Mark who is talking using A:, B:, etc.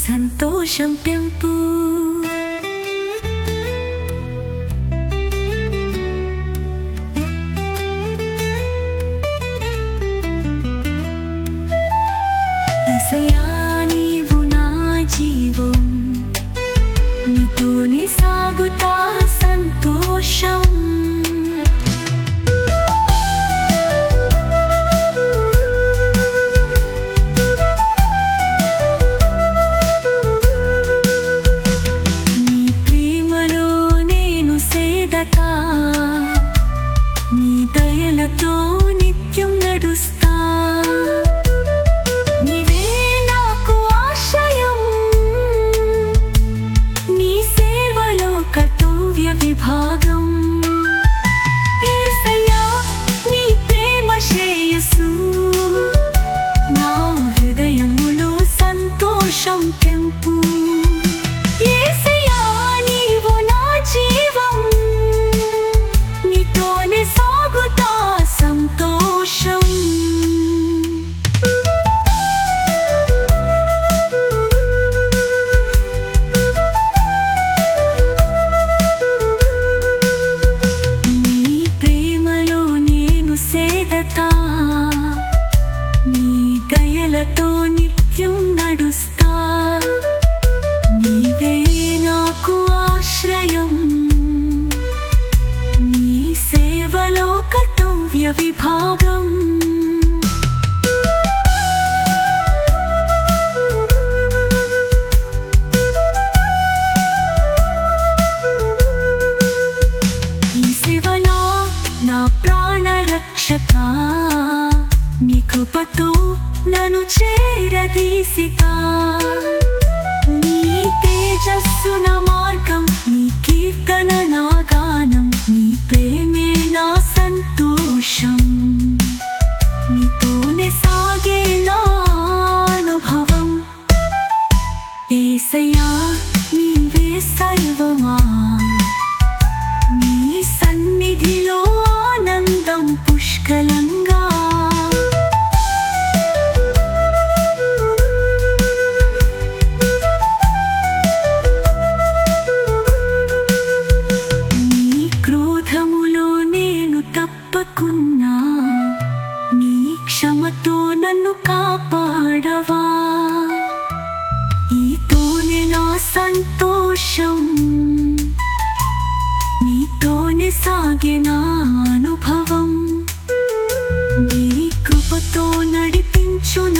A: సంతోషం పెంపు. యేసయ్యా నీవు నా జీవం, నీతోనే సాగుతా సంతోషం. నీ ప్రేమలో నేను సేదతా, నీ దయలతో నిత్యం నడుస్తా. నీవే నాకు ఆశ్రయం, నీ సేవలో కర్తవ్య విభాగం. యేసయ్యా నీ ప్రేమ శ్రేయస్సు, నా హృదయములో సంతోషం పెంపు. యేసయ్యా నీవు నా జీవం, నీతోనే సాగుతా సంతోషం. నీ ప్రేమలో నేను సేదతా, నీ దయలతో నిత్యం నడుస్తా. నీవే నాకు ఆశ్రయం, నీ సేవలో కర్తవ్య విభాగం. ఈ సేవలో నా ప్రాణ రక్షక, నీ కృపతో నన్ను చేరదీసితా. నీ తేజస్సు నా మార్గం, నీ కీర్తన నా గానం, నీ ప్రేమే నా సంతోషం. నీతోనే సాగే నా అనుభవం. యేసయ్యా నీవే సర్వమా, నీ సన్నిధిలో ఆనందం పుష్కలంగా. నీ క్రోధములో నేను తప్పకున్నా, నీ క్షమతో నన్ను కాపాడవా. నీతోనే నా సంతోషం, నీతోనే సాగే నా అనుభవం. నీ కృపతో నడిపించు